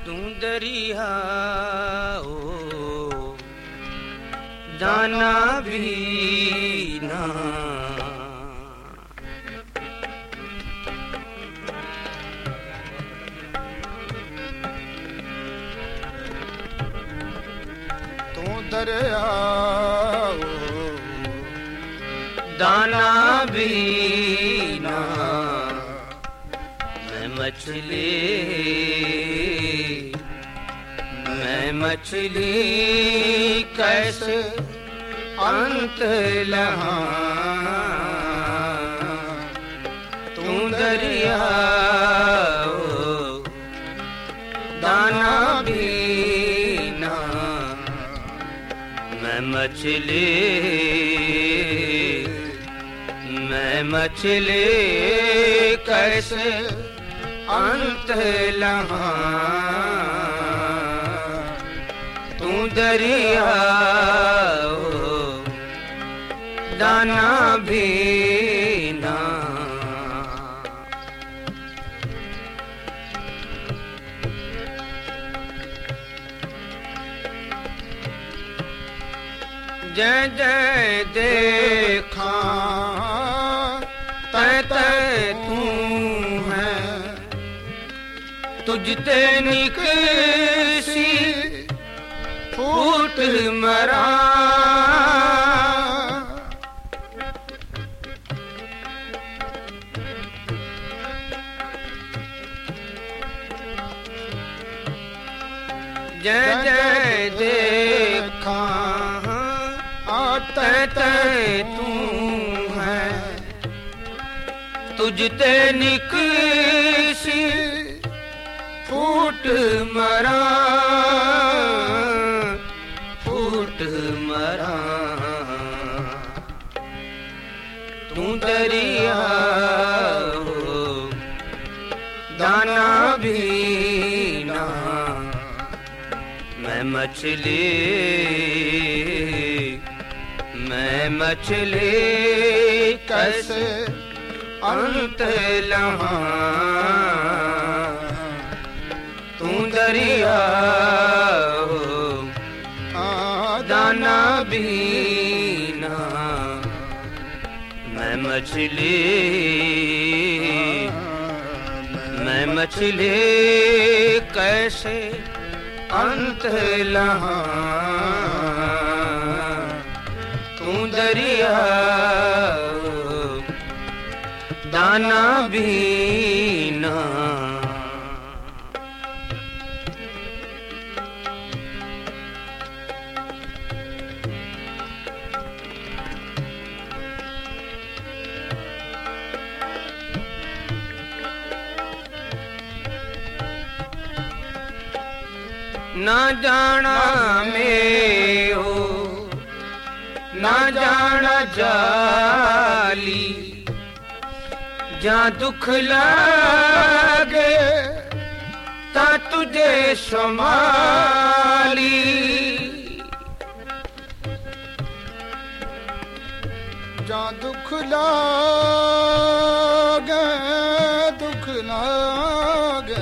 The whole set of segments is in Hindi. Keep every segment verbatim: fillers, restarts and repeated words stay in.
तू दरिया ओ दाना भी ना। तू दरिया ओ दाना भी ना। मैं मछली मैं मछली कैसे अंत लहा। तू दरिया ओ दाना भी ना। मैं मछली मैं मछली कैसे अंत लहा। तू दरिया ओ दाना भी ना। जय जय देखा तै तै तू है। तुझते निकसी फूट मरा। जय जय देखा तै तै तू है। तुझते निकसी फूट मरा फूट मरा। तू दरिया ओ दाना भी ना। मैं मछली मैं मछली कैसे अंत लहा। तू दरिया ओ दाना भी ना। मैं मछली मैं मछली कैसे अंत लहा। तू दरिया ओ दाना भी ना। ना जाना में हो ना जाना जाली। जा दुख लागे ता तुझे संभाली। जा दुख लागे दुख लागे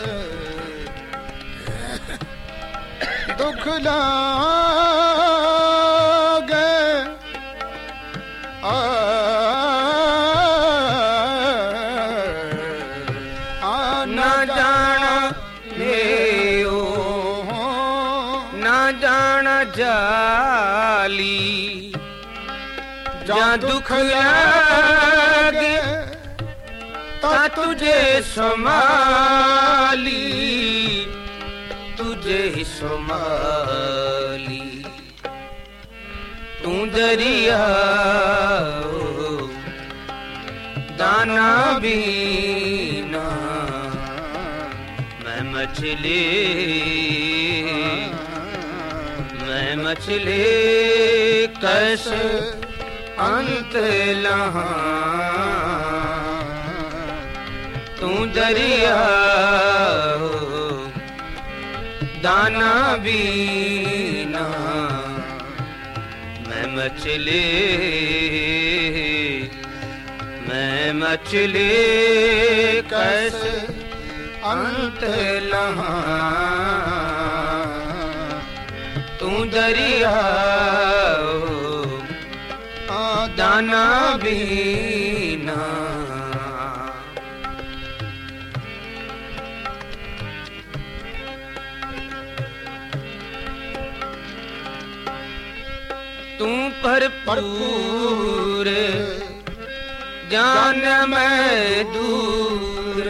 दुख लागे आ ना जाना में ओ ना जाना जाली। जा दुख लागे ता तुझे संभाली तुझे संभाली। तू दरिया ओ दाना भी ना। मैं मछली मैं मछली कैसे अंत लहा। तू दरिया ओ दाना भी ना। मैं मछली मैं मछली कैसे अंत लहा तू दरिया दाना बीना तू भरपूर जान मैं दूर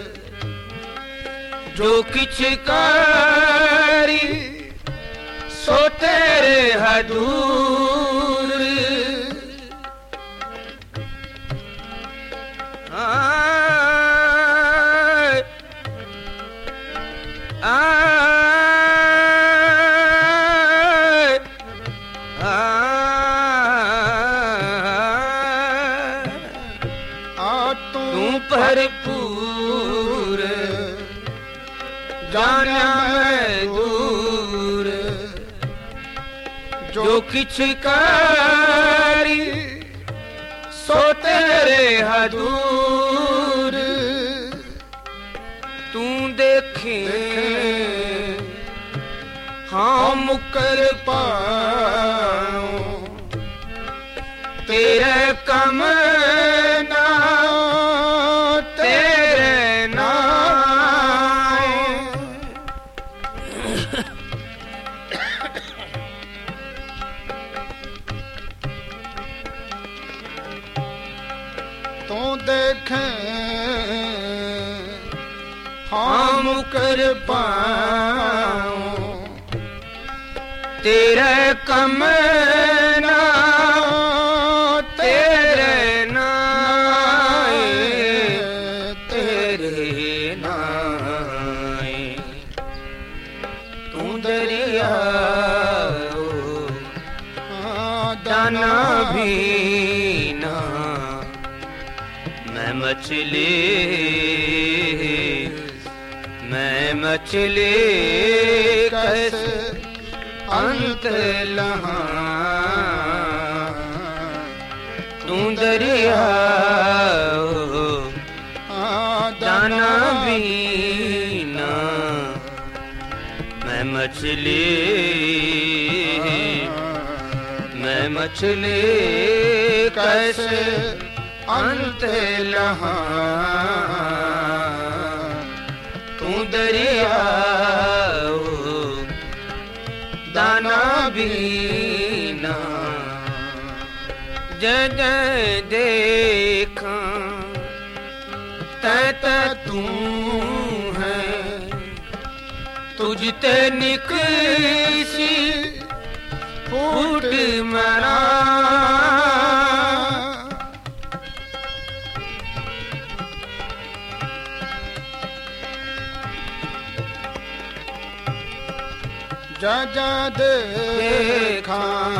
जो किछ कारी सो तेरे हदूर आए आए आए तू भरपूर जाना मैं दूर जो किछ कारी सो तेरे हदूर तू देखे हाँ मुकर पाऊं तेरे कम ना तेरे नाम तू देखे हम कर पाऊं तेरे कम ना तेरे नाए तेरे नाए तू दरिया दाना भी ना मैं मछली मैं मछली कैसे अंत लहा तू दरिया दाना बीना मैं मछली मैं मछली कैसे अंत लहा तू दरिया दाना बीना जय जय देखा तै तै तू है तुझते निकसी फूट मरा जा जा देखा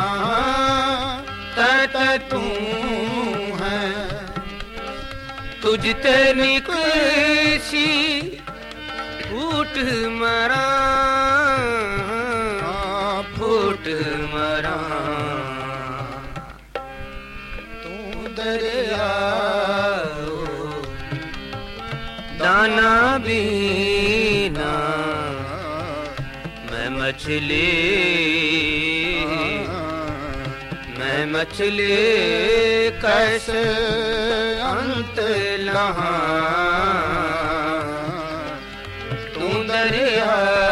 तै तै तू है तुझते निकसी फूट मरा फूट मरा तू दरिया दाना बीना मैं मछली मैं मछली कैसे अंत लहा तू दरिया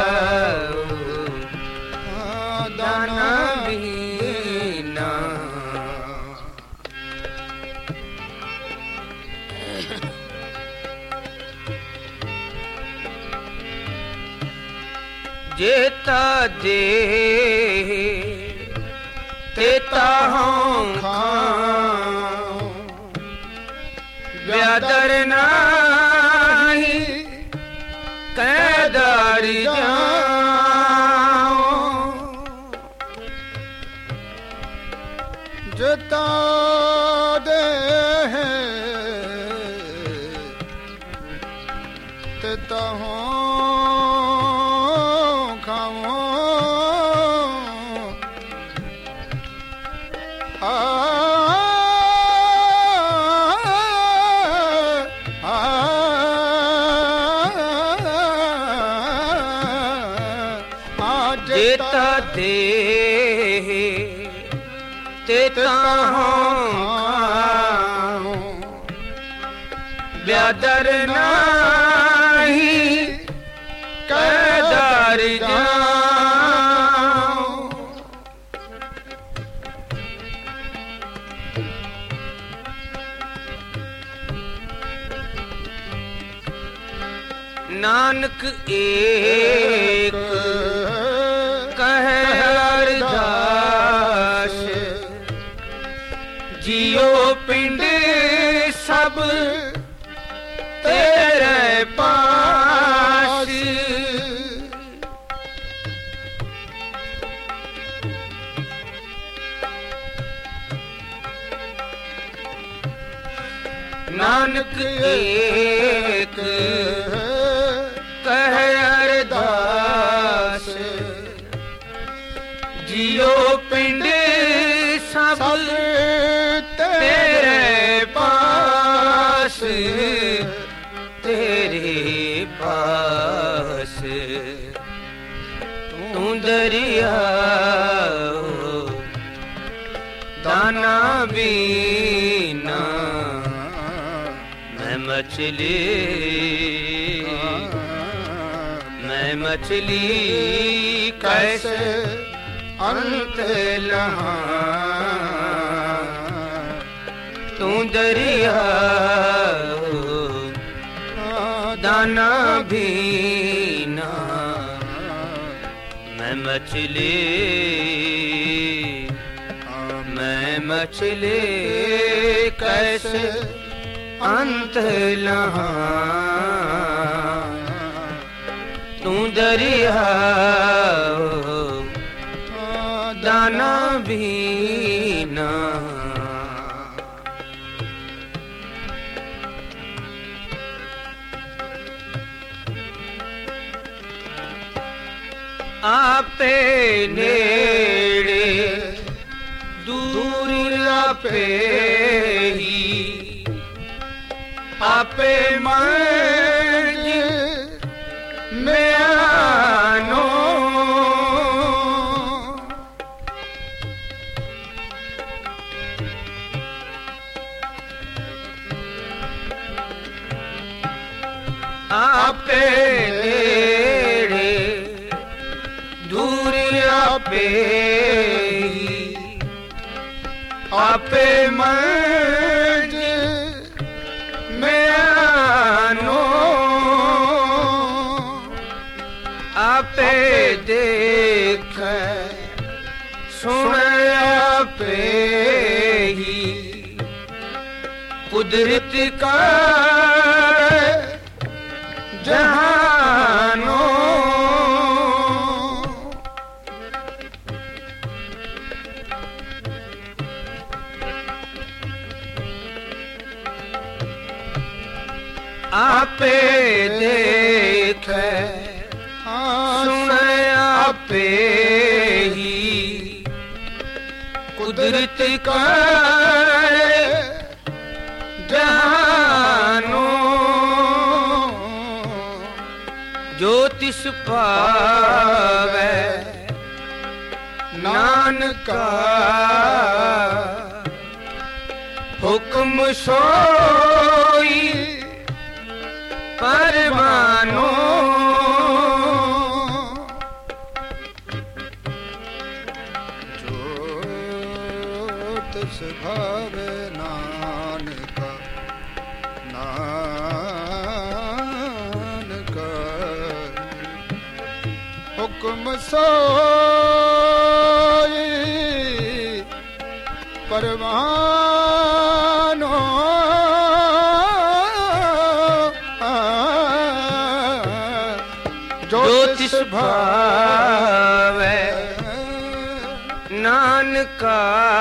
दाना बीना जेता दे तेता हूँ खाऊं ब्यादर नाही कैदार जाऊं जता दे तेता हूँ तेता दे तेता हूँ ब्यादर नाही कैदार जाऊं। नानक एक कहे अरदास जियो पिंड सब तेरे पास। नानक एक कहे अरदास जियो पिंड सब तेरे पास तेरे पास। तू दरिया दाना बीना मैं मछली मैं मछली कैसे अंत लहा। तू दरिया दाना बीना मैं मछली मैं मछली कैसे अंत लहा। तू दरिया दाना बीना। आपे नेड़े दूर आपे ही आपे मंज में आनो। आपे नेड़े दूर आपे ही आपे मंज में आनो। आपे देख सुन आपे ही कुदरत का जहानो। आपे देख सुन आपे ही कुदरत का जहानो। ज्योतिष पावे नानका हुक्म सोई परमानो। ज्योतिष भावे नानका नानका हुक्म सोई परमानो। ज्योतिष भावे नानका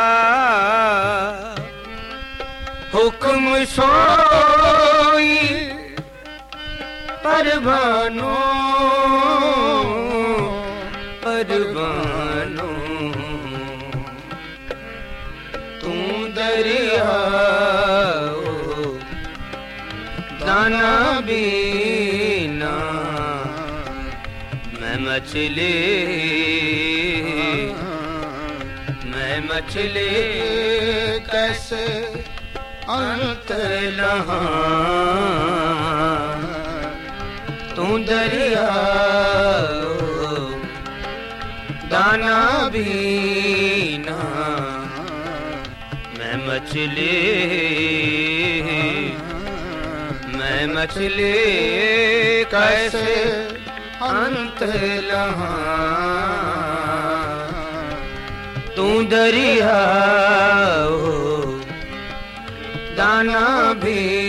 हुक्म सोई परवानो परवानो। तू दरिया दाना बीना मैं मछली मैं मछली कैसे अंत लहा तू दरिया दाना भी ना मैं मछली मैं मछली कैसे अंत लहा तू दरिया दाना भी